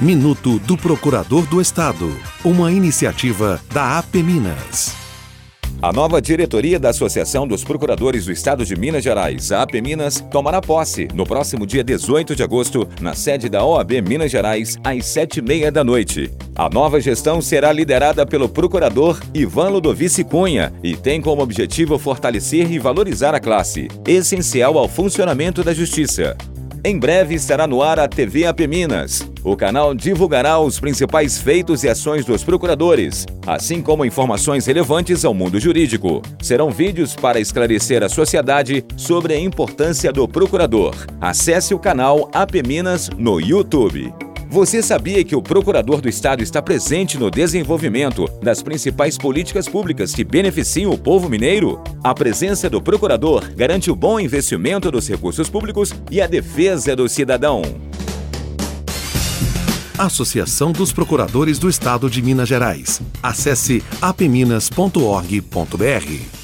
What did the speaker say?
Minuto do Procurador do Estado, uma iniciativa da APMinas. A nova diretoria da Associação dos Procuradores do Estado de Minas Gerais, a APMinas, tomará posse no próximo dia 18 de agosto, na sede da OAB Minas Gerais, às 7h30 da noite. A nova gestão será liderada pelo procurador Ivan Ludovici Cunha e tem como objetivo fortalecer e valorizar a classe, essencial ao funcionamento da Justiça. Em breve estará no ar a TV APMinas. O canal divulgará os principais feitos e ações dos procuradores, assim como informações relevantes ao mundo jurídico. Serão vídeos para esclarecer a sociedade sobre a importância do procurador. Acesse o canal APMinas no YouTube. Você sabia que o Procurador do Estado está presente no desenvolvimento das principais políticas públicas que beneficiam o povo mineiro? A presença do Procurador garante o bom investimento dos recursos públicos e a defesa do cidadão. Associação dos Procuradores do Estado de Minas Gerais. Acesse apminas.org.br.